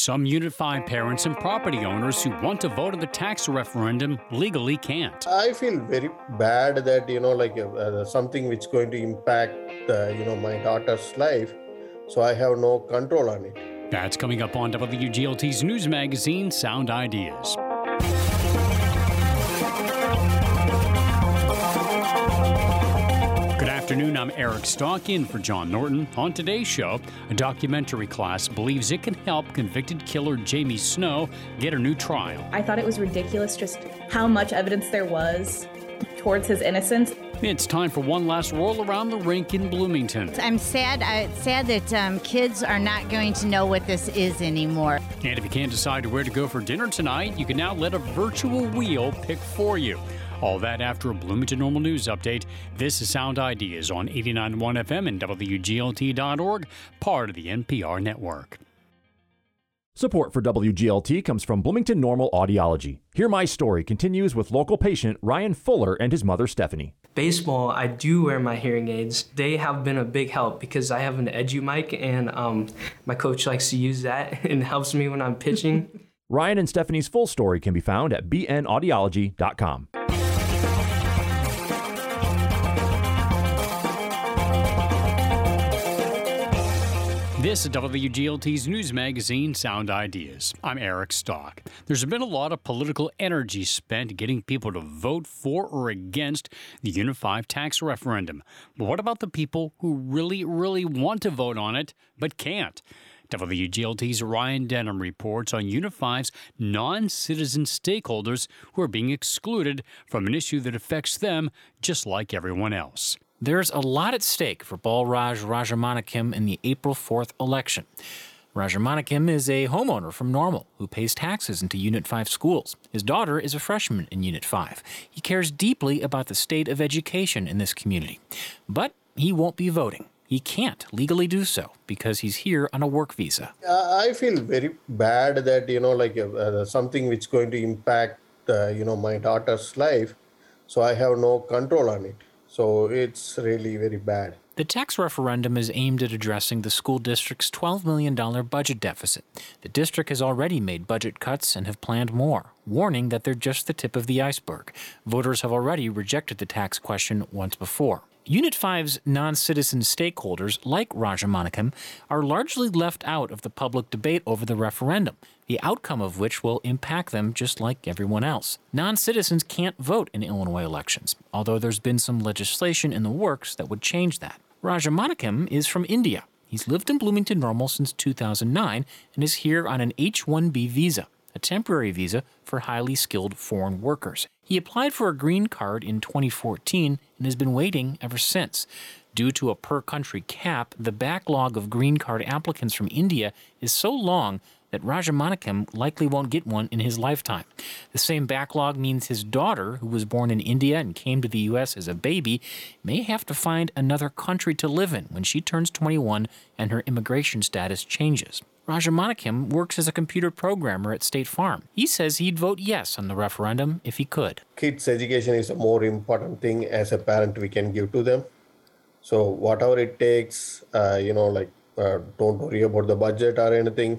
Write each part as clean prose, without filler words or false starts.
Some Unit 5 parents and property owners who want to vote in the tax referendum legally can't. I feel very bad that, something which is going to impact, my daughter's life. So I have no control on it. That's coming up on WGLT's news magazine, Sound Ideas. Good afternoon, I'm Eric Stock in for John Norton. On today's show, a documentary class believes it can help convicted killer Jamie Snow get a new trial. I thought it was ridiculous just how much evidence there was towards his innocence. It's time for one last roll around the rink in Bloomington. I'm sad. It's sad that kids are not going to know what this is anymore. And if you can't decide where to go for dinner tonight, you can now let a virtual wheel pick for you. All that after a Bloomington Normal News update. This is Sound Ideas on 89.1 FM and WGLT.org, part of the NPR network. Support for WGLT comes from Bloomington Normal Audiology. Hear My Story continues with local patient Ryan Fuller and his mother Stephanie. Baseball, I do wear my hearing aids. They have been a big help because I have an Edu mic and my coach likes to use that and helps me when I'm pitching. Ryan and Stephanie's full story can be found at bnaudiology.com. This is WGLT's news magazine, Sound Ideas. I'm Eric Stock. There's been a lot of political energy spent getting people to vote for or against the Unit 5 tax referendum. But what about the people who really want to vote on it but can't? WGLT's Ryan Denham reports on Unit 5's non-citizen stakeholders who are being excluded from an issue that affects them just like everyone else. There's a lot at stake for Balraj Rajamanickam in the April 4th election. Rajamanickam is a homeowner from Normal who pays taxes into Unit 5 schools. His daughter is a freshman in Unit 5. He cares deeply about the state of education in this community. But he won't be voting. He can't legally do so because he's here on a work visa. I feel very bad that, something which is going to impact, my daughter's life. So I have no control on it. So it's really very bad. The tax referendum is aimed at addressing the school district's $12 million budget deficit. The district has already made budget cuts and have planned more, warning that they're just the tip of the iceberg. Voters have already rejected the tax question once before. Unit 5's non-citizen stakeholders, like Rajamanickam, are largely left out of the public debate over the referendum, the outcome of which will impact them just like everyone else. Non-citizens can't vote in Illinois elections, although there's been some legislation in the works that would change that. Rajamanickam is from India. He's lived in Bloomington Normal since 2009 and is here on an H-1B visa, a temporary visa for highly skilled foreign workers. He applied for a green card in 2014 and has been waiting ever since. Due to a per-country cap, the backlog of green card applicants from India is so long that Rajamanickam likely won't get one in his lifetime. The same backlog means his daughter, who was born in India and came to the U.S. as a baby, may have to find another country to live in when she turns 21 and her immigration status changes. Rajamanickam works as a computer programmer at State Farm. He says he'd vote yes on the referendum if he could. Kids' education is a more important thing as a parent we can give to them. So whatever it takes, don't worry about the budget or anything,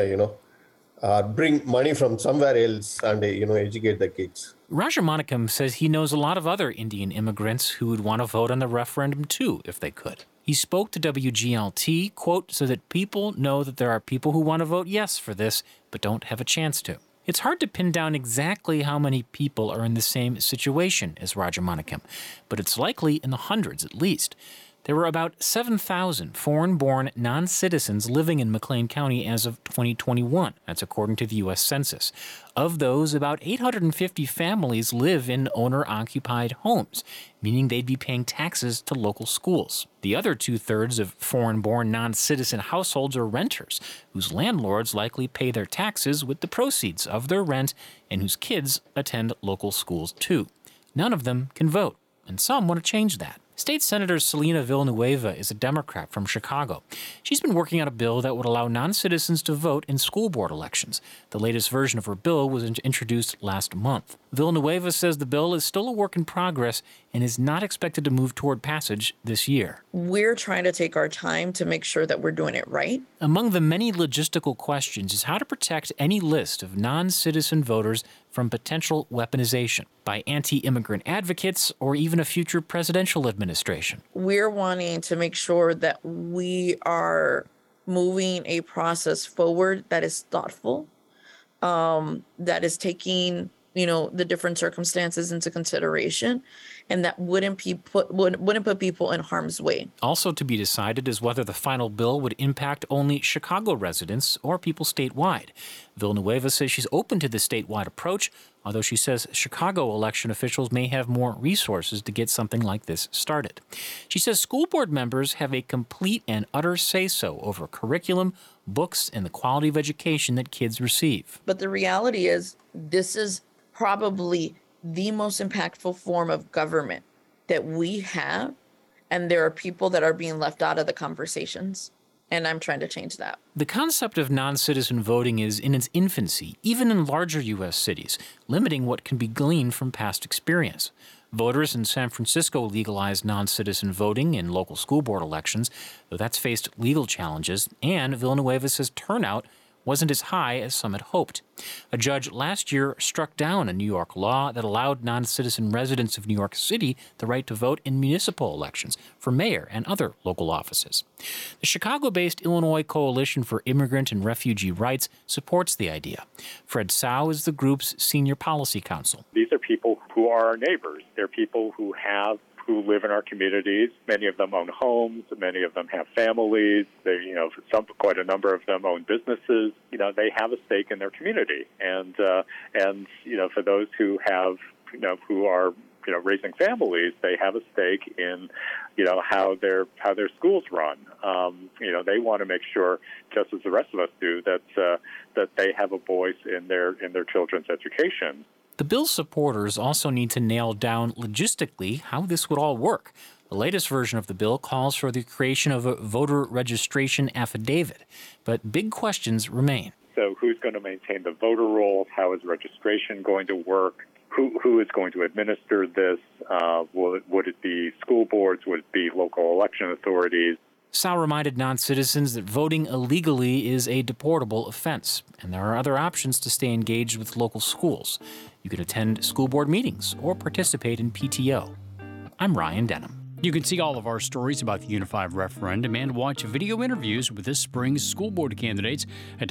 bring money from somewhere else and, educate the kids. Rajamanickam says he knows a lot of other Indian immigrants who would want to vote on the referendum too if they could. He spoke to WGLT, quote, so that people know that there are people who want to vote yes for this, but don't have a chance to. It's hard to pin down exactly how many people are in the same situation as Rajamanickam, but it's likely in the hundreds at least. There were about 7,000 foreign-born non-citizens living in McLean County as of 2021. That's according to the U.S. Census. Of those, about 850 families live in owner-occupied homes, meaning they'd be paying taxes to local schools. The other two-thirds of foreign-born non-citizen households are renters, whose landlords likely pay their taxes with the proceeds of their rent and whose kids attend local schools too. None of them can vote, and some want to change that. State Senator Selena Villanueva is a Democrat from Chicago. She's been working on a bill that would allow non-citizens to vote in school board elections. The latest version of her bill was introduced last month. Villanueva says the bill is still a work in progress and is not expected to move toward passage this year. We're trying to take our time to make sure that we're doing it right. Among the many logistical questions is how to protect any list of non-citizen voters from potential weaponization by anti-immigrant advocates or even a future presidential administration. We're wanting to make sure that we are moving a process forward that is thoughtful, that is taking the different circumstances into consideration, and that wouldn't put people in harm's way. Also to be decided is whether the final bill would impact only Chicago residents or people statewide. Villanueva says she's open to the statewide approach, although she says Chicago election officials may have more resources to get something like this started. She says school board members have a complete and utter say-so over curriculum, books, and the quality of education that kids receive. But the reality is, this is probably the most impactful form of government that we have, and there are people that are being left out of the conversations, and I'm trying to change that. The concept of non-citizen voting is in its infancy, even in larger U.S. cities, limiting what can be gleaned from past experience. Voters in San Francisco legalized non-citizen voting in local school board elections, though that's faced legal challenges, and Villanueva says turnout wasn't as high as some had hoped. A judge last year struck down a New York law that allowed non-citizen residents of New York City the right to vote in municipal elections for mayor and other local offices. The Chicago-based Illinois Coalition for Immigrant and Refugee Rights supports the idea. Fred Sau is the group's senior policy counsel. These are people who are our neighbors. They're people who live in our communities. Many of them own homes. Many of them have families. They, quite a number of them own businesses. They have a stake in their community. And for those who have, who are, raising families, they have a stake in, how their schools run. They want to make sure, just as the rest of us do, that they have a voice in their children's education. The bill's supporters also need to nail down logistically how this would all work. The latest version of the bill calls for the creation of a voter registration affidavit, but big questions remain. So who's going to maintain the voter rolls? How is registration going to work? Who is going to administer this? Would it be school boards? Would it be local election authorities? Sau reminded non-citizens that voting illegally is a deportable offense, and there are other options to stay engaged with local schools. You can attend school board meetings or participate in PTO. I'm Ryan Denham. You can see all of our stories about the Unified Referendum and watch video interviews with this spring's school board candidates at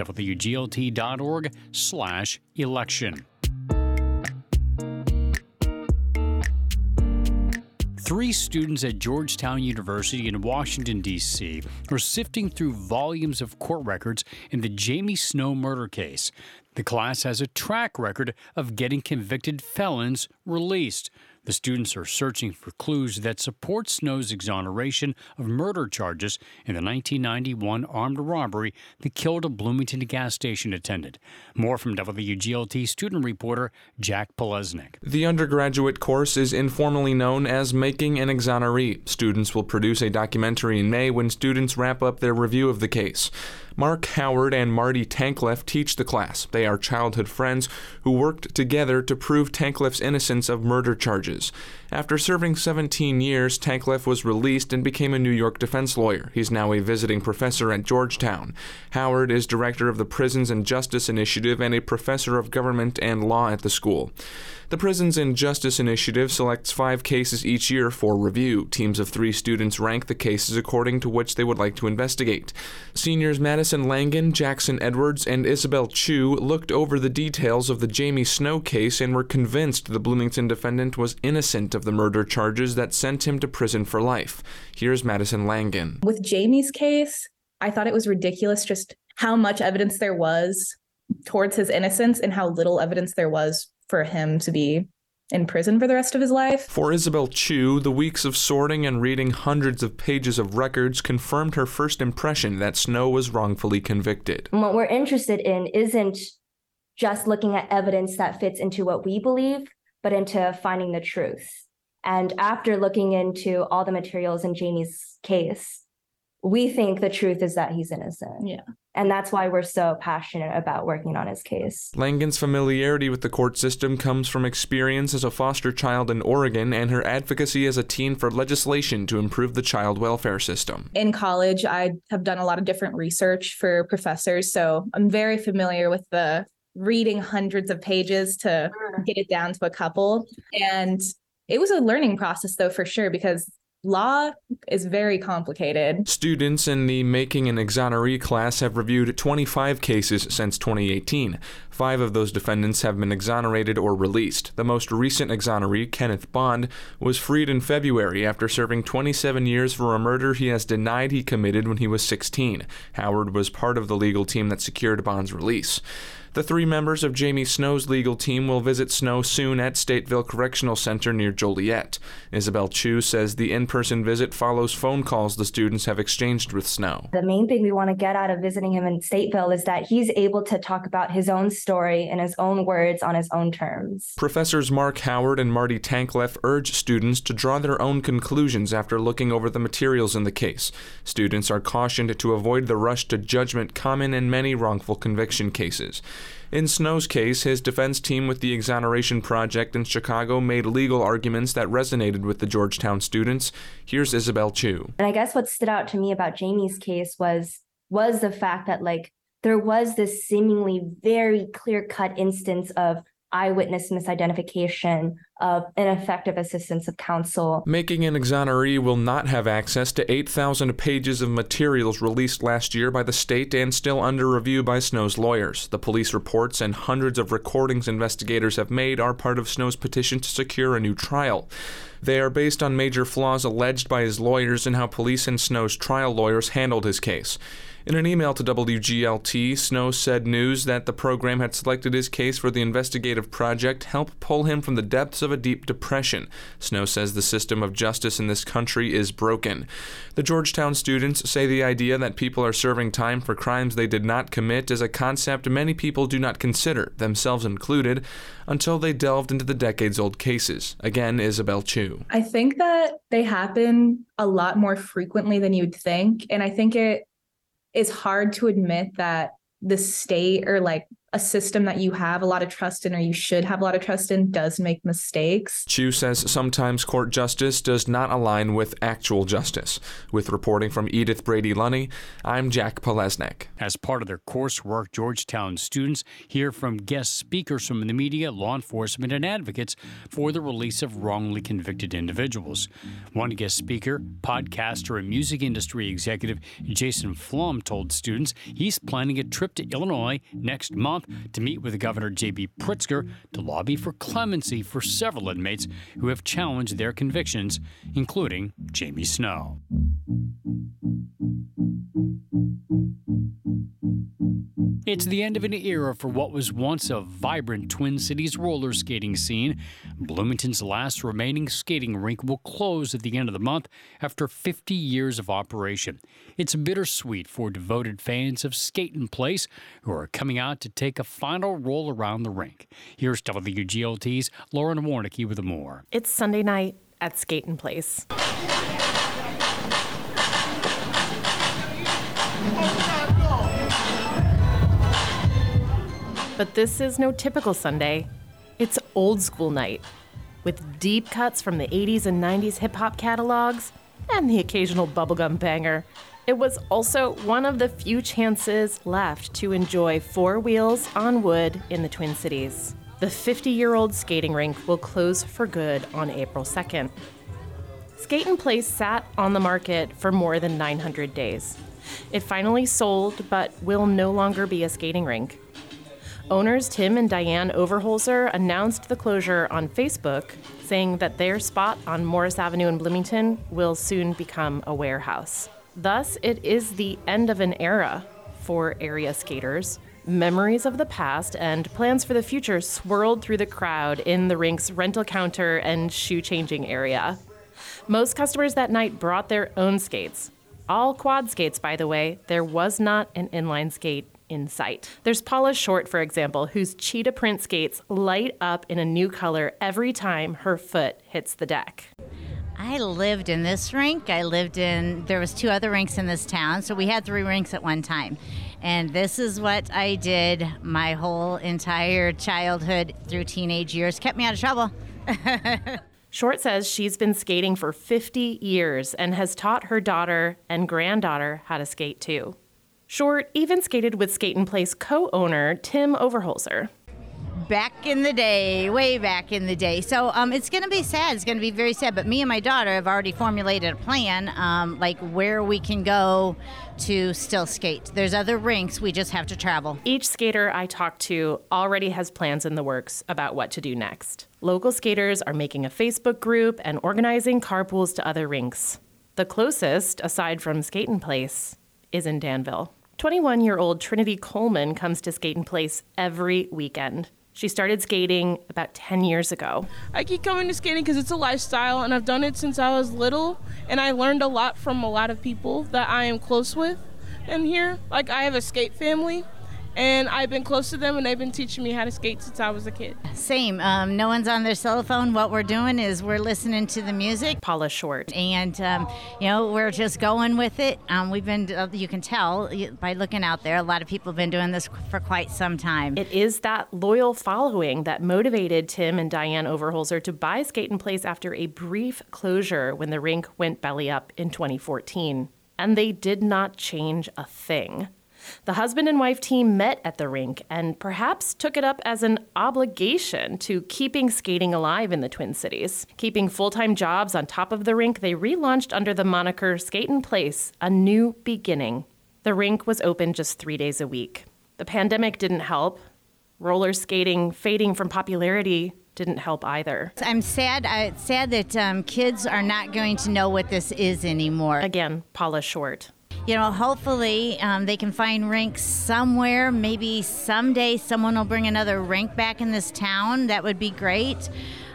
wglt.org/election. 3 students at Georgetown University in Washington, D.C. are sifting through volumes of court records in the Jamie Snow murder case. The class has a track record of getting convicted felons released. The students are searching for clues that support Snow's exoneration of murder charges in the 1991 armed robbery that killed a Bloomington gas station attendant. More from WGLT student reporter Jack Polesnik. The undergraduate course is informally known as Making an Exoneree. Students will produce a documentary in May when students wrap up their review of the case. Mark Howard and Marty Tankleff teach the class. They are childhood friends who worked together to prove Tankleff's innocence of murder charges. After serving 17 years, Tankleff was released and became a New York defense lawyer. He's now a visiting professor at Georgetown. Howard is director of the Prisons and Justice Initiative and a professor of government and law at the school. The Prisons and Justice Initiative selects 5 cases each year for review. Teams of 3 students rank the cases according to which they would like to investigate. Seniors Madison Langen, Jackson Edwards, and Isabel Chu looked over the details of the Jamie Snow case and were convinced the Bloomington defendant was innocent of the murder charges that sent him to prison for life. Here's Madison Langen. With Jamie's case, I thought it was ridiculous just how much evidence there was towards his innocence and how little evidence there was for him to be in prison for the rest of his life. For Isabel Chu, the weeks of sorting and reading hundreds of pages of records confirmed her first impression that Snow was wrongfully convicted. What we're interested in isn't just looking at evidence that fits into what we believe, but into finding the truth. And after looking into all the materials in Jamie's case, we think the truth is that he's innocent. Yeah. And that's why we're so passionate about working on his case. Langen's familiarity with the court system comes from experience as a foster child in Oregon and her advocacy as a teen for legislation to improve the child welfare system. In college, I have done a lot of different research for professors, so I'm very familiar with the reading hundreds of pages to get it down to a couple. And it was a learning process, though, for sure, because law is very complicated. Students in the Making an Exoneree class have reviewed 25 cases since 2018. 5 of those defendants have been exonerated or released. The most recent exoneree, Kenneth Bond, was freed in February after serving 27 years for a murder he has denied he committed when he was 16. Howard was part of the legal team that secured Bond's release. The 3 members of Jamie Snow's legal team will visit Snow soon at Stateville Correctional Center near Joliet. Isabel Chu says the in-person visit follows phone calls the students have exchanged with Snow. The main thing we want to get out of visiting him in Stateville is that he's able to talk about his own story in his own words on his own terms. Professors Mark Howard and Marty Tankleff urge students to draw their own conclusions after looking over the materials in the case. Students are cautioned to avoid the rush to judgment common in many wrongful conviction cases. In Snow's case, his defense team with the Exoneration Project in Chicago made legal arguments that resonated with the Georgetown students. Here's Isabel Chu. And I guess what stood out to me about Jamie's case was the fact that there was this seemingly very clear-cut instance of eyewitness misidentification, of ineffective assistance of counsel. Making an Exoneree will not have access to 8,000 pages of materials released last year by the state and still under review by Snow's lawyers. The police reports and hundreds of recordings investigators have made are part of Snow's petition to secure a new trial. They are based on major flaws alleged by his lawyers and how police and Snow's trial lawyers handled his case. In an email to WGLT, Snow said news that the program had selected his case for the investigative project helped pull him from the depths of a deep depression. Snow says the system of justice in this country is broken. The Georgetown students say the idea that people are serving time for crimes they did not commit is a concept many people do not consider, themselves included, until they delved into the decades-old cases. Again, Isabel Chu. I think that they happen a lot more frequently than you'd think, and I think it is hard to admit that the state or a system that you have a lot of trust in, or you should have a lot of trust in, does make mistakes. Chu says sometimes court justice does not align with actual justice. With reporting from Edith Brady-Lunny, I'm Jack Palesnik. As part of their coursework, Georgetown students hear from guest speakers from the media, law enforcement, and advocates for the release of wrongly convicted individuals. One guest speaker, podcaster and music industry executive Jason Flom, told students he's planning a trip to Illinois next month to meet with Governor J.B. Pritzker to lobby for clemency for several inmates who have challenged their convictions, including Jamie Snow. It's the end of an era for what was once a vibrant Twin Cities roller skating scene. Bloomington's last remaining skating rink will close at the end of the month after 50 years of operation. It's bittersweet for devoted fans of Skatin' Place who are coming out to take a final roll around the rink. Here's WGLT's Lauren Warnicki with more. It's Sunday night at Skatin' Place. But this is no typical Sunday. It's old school night, with deep cuts from the 80s and 90s hip-hop catalogs and the occasional bubblegum banger. It was also one of the few chances left to enjoy four wheels on wood in the Twin Cities. The 50-year-old skating rink will close for good on April 2nd. Skatin' Place sat on the market for more than 900 days. It finally sold, but will no longer be a skating rink. Owners Tim and Diane Overholzer announced the closure on Facebook, saying that their spot on Morris Avenue in Bloomington will soon become a warehouse. Thus, it is the end of an era for area skaters. Memories of the past and plans for the future swirled through the crowd in the rink's rental counter and shoe-changing area. Most customers that night brought their own skates. All quad skates, by the way. There was not an inline skate in sight. There's Paula Short, for example, whose cheetah print skates light up in a new color every time her foot hits the deck. I lived in this rink. There was 2 other rinks in this town, so we had 3 rinks at one time. And this is what I did my whole entire childhood through teenage years. Kept me out of trouble. Short says she's been skating for 50 years and has taught her daughter and granddaughter how to skate too. Short even skated with Skate in Place co-owner Tim Overholzer. Back in the day, way back in the day. So it's going to be sad. It's going to be very sad. But me and my daughter have already formulated a plan, like where we can go to still skate. There's other rinks. We just have to travel. Each skater I talked to already has plans in the works about what to do next. Local skaters are making a Facebook group and organizing carpools to other rinks. The closest, aside from Skate in Place, is in Danville. 21-year-old Trinity Coleman comes to Skate in Place every weekend. She started skating about 10 years ago. I keep coming to skating because it's a lifestyle, and I've done it since I was little, and I learned a lot from a lot of people that I am close with in here. Like, I have a skate family, and I've been close to them, and they've been teaching me how to skate since I was a kid. Same. No one's on their cell phone. What we're doing is we're listening to the music. Paula Short. And, we're just going with it. We've been, you can tell by looking out there, a lot of people have been doing this for quite some time. It is that loyal following that motivated Tim and Diane Overholzer to buy Skate in Place after a brief closure when the rink went belly up in 2014. And they did not change a thing. The husband and wife team met at the rink and perhaps took it up as an obligation to keeping skating alive in the Twin Cities. Keeping full-time jobs on top of the rink, they relaunched under the moniker Skate in Place, a new beginning. The rink was open just 3 days a week. The pandemic didn't help. Roller skating fading from popularity didn't help either. I'm sad. It's sad that kids are not going to know what this is anymore. Again, Paula Short. Hopefully they can find rinks somewhere. Maybe someday someone will bring another rink back in this town. That would be great.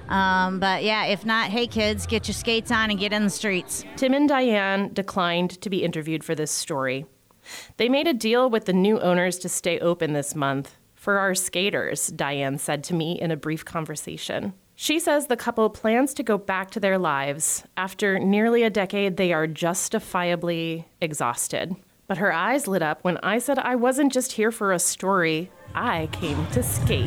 But yeah, if not, hey kids, get your skates on and get in the streets. Tim and Diane declined to be interviewed for this story. They made a deal with the new owners to stay open this month. For our skaters, Diane said to me in a brief conversation. She says the couple plans to go back to their lives. After nearly a decade, they are justifiably exhausted. But her eyes lit up when I said I wasn't just here for a story. I came to skate.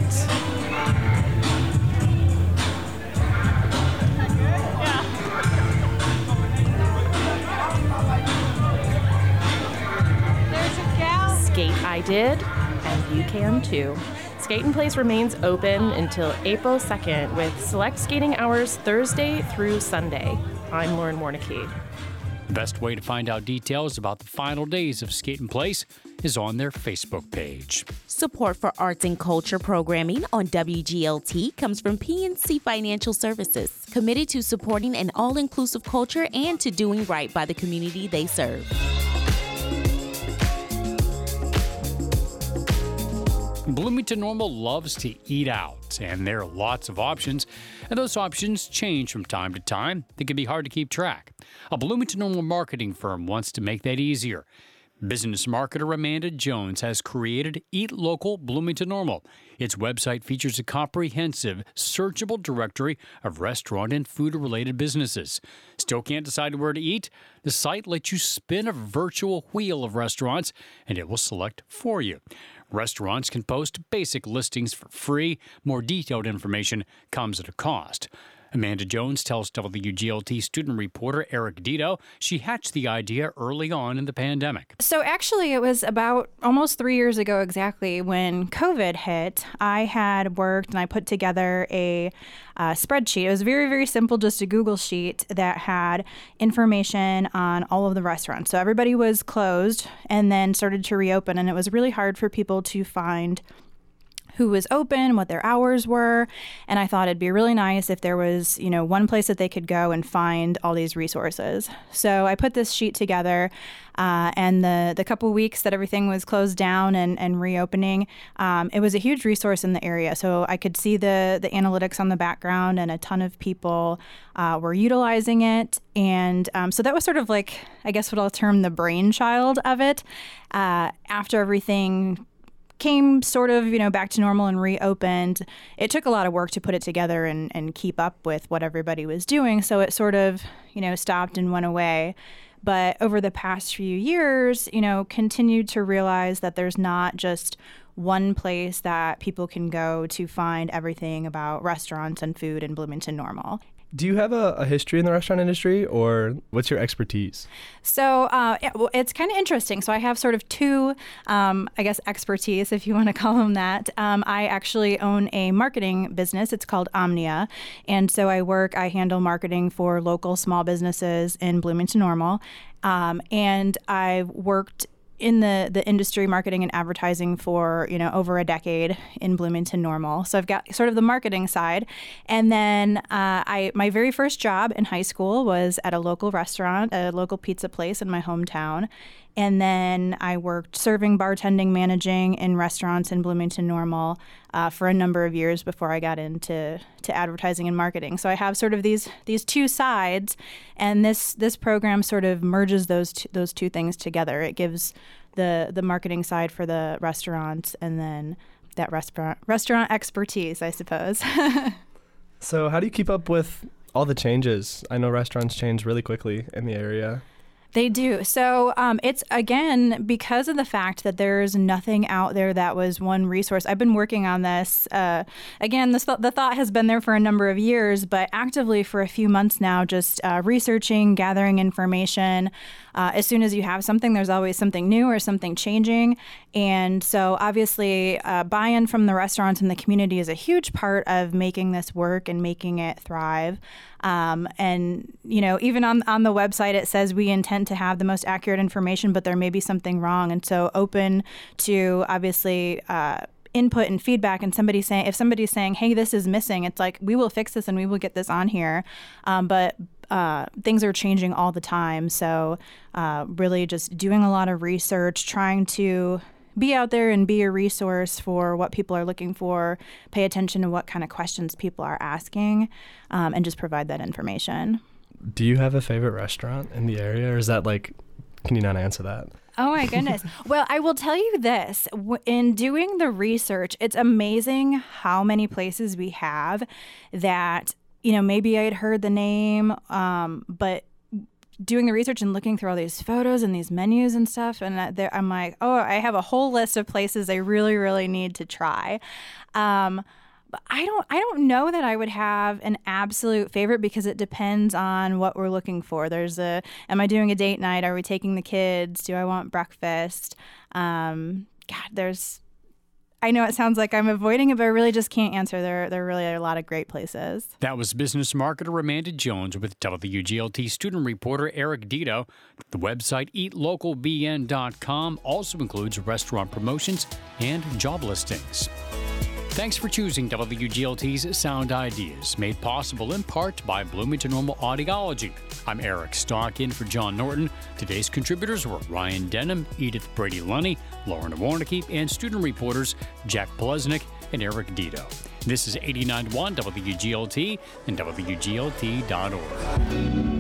There's a gal. Skate I did, and you can too. Skate in Place remains open until April 2nd with select skating hours Thursday through Sunday. I'm Lauren Warnicki. The best way to find out details about the final days of Skate in Place is on their Facebook page. Support for arts and culture programming on WGLT comes from PNC Financial Services, committed to supporting an all-inclusive culture and to doing right by the community they serve. Bloomington Normal loves to eat out, and there are lots of options, and those options change from time to time. They can be hard to keep track. A Bloomington Normal marketing firm wants to make that easier. Business marketer Amanda Jones has created Eat Local Bloomington Normal. Its website features a comprehensive, searchable directory of restaurant and food-related businesses. Still can't decide where to eat? The site lets you spin a virtual wheel of restaurants, and it will select for you. Restaurants can post basic listings for free. More detailed information comes at a cost. Amanda Jones tells WGLT student reporter Eric Dito she hatched the idea early on in the pandemic. So actually, it was about almost 3 years ago exactly when COVID hit. I had worked and I put together a spreadsheet. It was very, very simple, just a Google sheet that had information on all of the restaurants. So everybody was closed and then started to reopen, and it was really hard for people to find who was open, what their hours were. And I thought it'd be really nice if there was, one place that they could go and find all these resources. So I put this sheet together, and the couple weeks that everything was closed down and reopening, it was a huge resource in the area. So I could see the analytics on the background, and a ton of people were utilizing it. And so that was sort of like, I guess what I'll term the brainchild of it. After everything came sort of, back to normal and reopened, it took a lot of work to put it together and keep up with what everybody was doing. So it sort of, stopped and went away. But over the past few years, continued to realize that there's not just one place that people can go to find everything about restaurants and food in Bloomington Normal. Do you have a history in the restaurant industry, or what's your expertise? So it's kind of interesting. So I have sort of two, expertise, if you want to call them that. I actually own a marketing business. It's called Omnia. And so I handle marketing for local small businesses in Bloomington Normal. And I've worked in the industry, marketing and advertising for, over a decade in Bloomington Normal. So I've got sort of the marketing side. And then my very first job in high school was at a local restaurant, a local pizza place in my hometown. And then I worked serving, bartending, managing in restaurants in Bloomington Normal for a number of years before I got into advertising and marketing. So I have sort of these two sides, and this program sort of merges those two things together. It gives the marketing side for the restaurants, and then that restaurant expertise, I suppose. So how do you keep up with all the changes? I know restaurants change really quickly in the area. They do. So it's, again, because of the fact that there's nothing out there that was one resource. I've been working on this. Again, the thought has been there for a number of years, but actively for a few months now, just researching, gathering information. As soon as you have something, there's always something new or something changing. And so obviously buy-in from the restaurants and the community is a huge part of making this work and making it thrive. And, even on the website, it says we intend to have the most accurate information, but there may be something wrong. And so open to obviously input and feedback, and if somebody's saying, hey, this is missing, it's like, we will fix this and we will get this on here. But things are changing all the time. So really just doing a lot of research, trying to be out there and be a resource for what people are looking for, pay attention to what kind of questions people are asking, and just provide that information. Do you have a favorite restaurant in the area, or is that can you not answer that? Oh my goodness. Well, I will tell you this. In doing the research, it's amazing how many places we have that, maybe I had heard the name, but doing the research and looking through all these photos and these menus and stuff, and I'm like, oh, I have a whole list of places I really, really need to try. But I don't know that I would have an absolute favorite, because it depends on what we're looking for. Am I doing a date night? Are we taking the kids? Do I want breakfast? I know it sounds like I'm avoiding it, but I really just can't answer. There really are a lot of great places. That was business marketer Amanda Jones with WGLT student reporter Eric Dito. The website eatlocalbn.com also includes restaurant promotions and job listings. Thanks for choosing WGLT's Sound Ideas, made possible in part by Bloomington Normal Audiology. I'm Eric Stock, in for John Norton. Today's contributors were Ryan Denham, Edith Brady-Lunny, Lauren Warnicki, and student reporters Jack Plesnick and Eric Dito. This is 89.1 WGLT and WGLT.org.